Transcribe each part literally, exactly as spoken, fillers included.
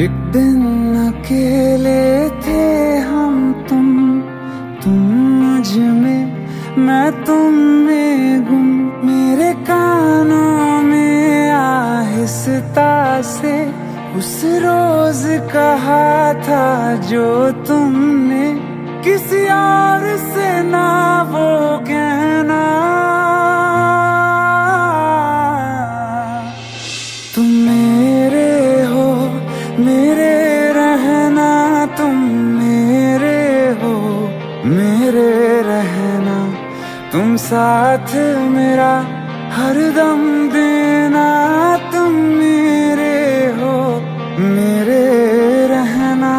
एक दिन अकेले थे हम तुम तुम मुझ में मैं तुम में गुम। मेरे कानों में आहिस्ता से उस रोज कहा था जो तुमने किसी और से ना वो कहना। तुम मेरे हो मेरे रहना, तुम मेरे हो मेरे रहना, तुम साथ मेरा हरदम देना। तुम मेरे हो मेरे रहना।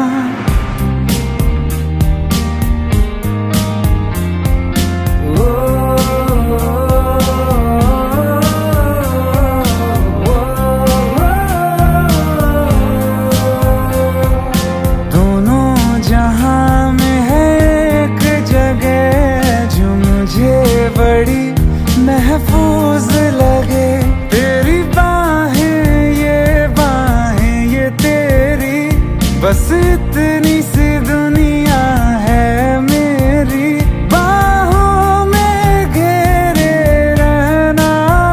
बड़ी महफूज लगे तेरी बाहें, ये बाहें ये तेरी, बस इतनी सी दुनिया है मेरी। बाहों में घेरे रहना।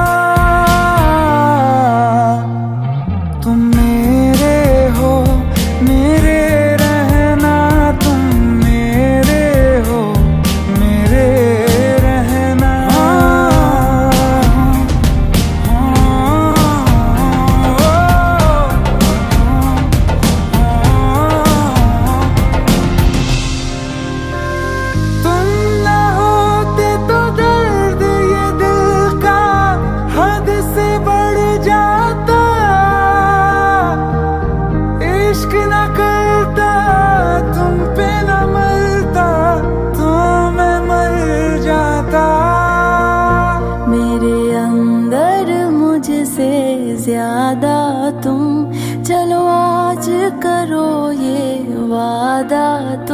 तुम मेरे हो मेरे रहना, तुम मेरे हो मेरे। इश्क न करता तुम पे न मरता तो मैं मर जाता। मेरे अंदर मुझसे ज्यादा तुम, चलो आज करो ये वादा।